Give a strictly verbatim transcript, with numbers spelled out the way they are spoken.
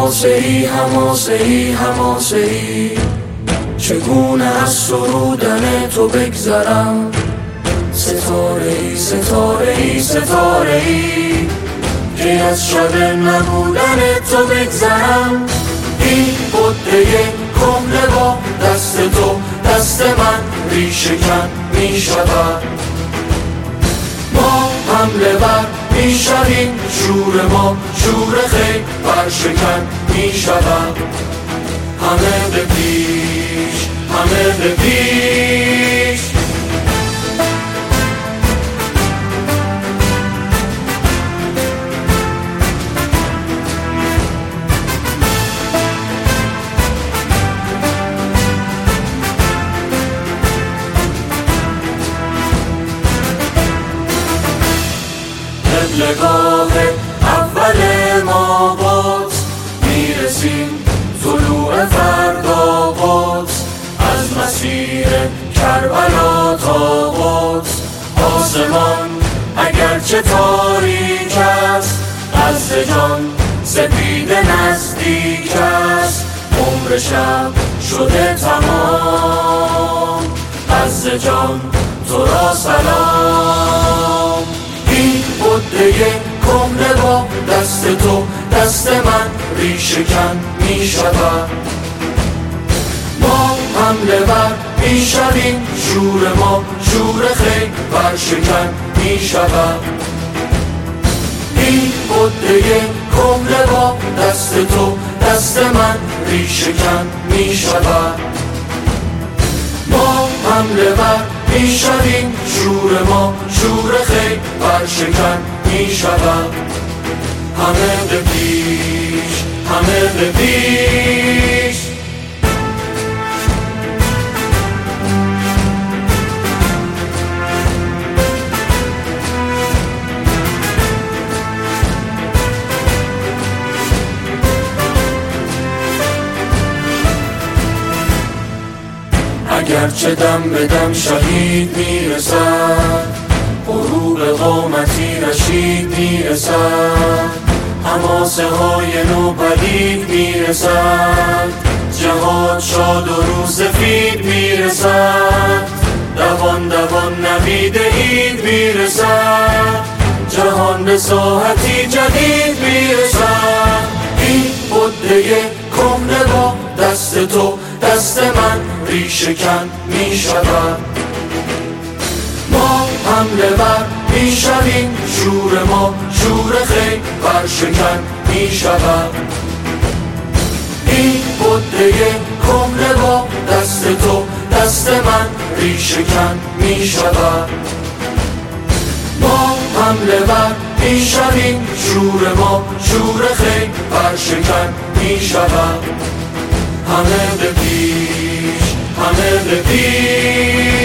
حماسه ای حماسه ای حماسه ای، چگونه از سرودن تو بگذرم. ستاره ای ستاره ای ستاره ای، که از شب نبودن تو بگذرم. این بوده کهنه با دست تو دست من ریشه کن می شود. ما حمله بر می شویم، شور ما شور خیل برشکن می شود. همه به پیش همه به پیش. قبلگاه اول ما باز میرسیم، طلوع فردا باز. از مسیر کربلا تا قدس، آسمان اگرچه تاریک است، از جان سپید نزدیک است. عمر شب شده تمام، از جان تو را سلام. این بوده کهنه با دست تو دست من ریشه کن می شود. ما حمله بر می شویم، شور ما شور خیل برشکن می شود. این بوده کهنه با دست تو دست من ریشه کن می شود. ما حمله بر می شویم، شور ما شور خیل برشکن می شود. همه به پیش همه به پیش. اگرچه دم به دم شهید میرسد، غروب قامتی رشید میرسد. حماسه های نو پدید میرسد، جهاد شاد و رو سفید میرسد. دوان دوان نوید عید میرسد، جهان به ساحتی جدید میرسد. این بوده کهنه با دست تو دست من ریشه کن می شود. ما حمله بر می شویم، شور ما شور خیل برشکن می شود. این بوده کهنه با دست تو دست من ریشه کن می شود. ما حمله بر می شویم، شور ما شور خیل برشکن می شود. همه به پیش همه به پیش.